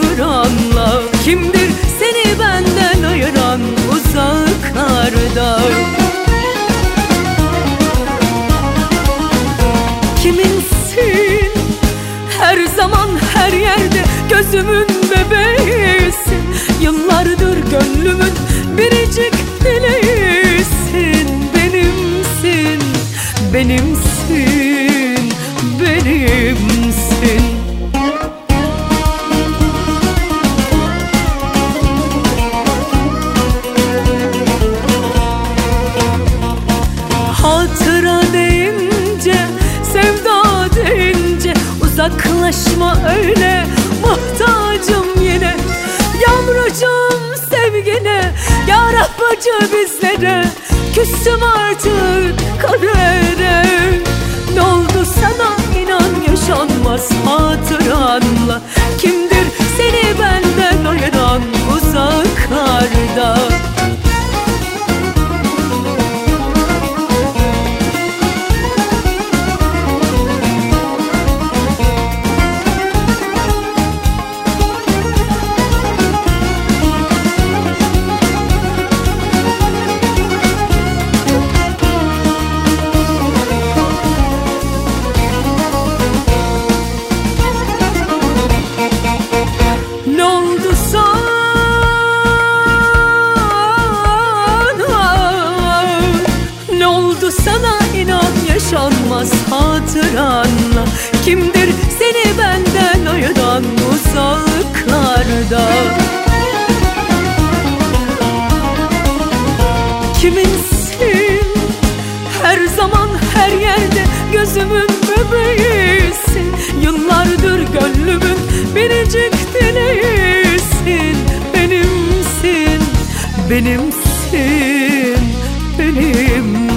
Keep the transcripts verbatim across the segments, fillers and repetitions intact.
hatıranla. Kimdir seni benden ayıran uzaklarda? Kiminsin her zaman her yerde, gözümün bebeğisin. Yıllardır gönlümün biricik dileğisin. Benimsin, benimsin, benimsin. Hatıra deyince, sevda deyince uzaklaşma öyle, muhtacım yine. Yavrucuğum sevgine, yarah bacı bizlere, küstüm artık kadere. Ne oldu sana inan yaşanmaz hatıranla. Kimdir seni benden ayıran uzaklarda? Sana inan yaşanmaz hatıranla. Kimdir seni benden ayıran uzaklarda? Kiminsin her zaman her yerde, gözümün bebeğisin. Yıllardır gönlümün biricik dileğisin. Benimsin, benimsin, benimsin.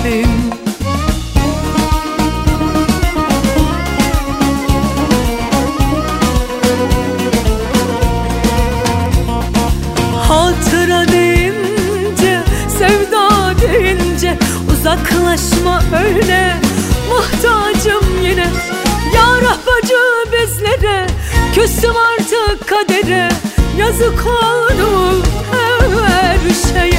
Hatıra deyince, sevda deyince uzaklaşma öyle, muhtacım yine. Yarah bacı bizlere, küstüm artık kadere. Yazık oldu her şeye.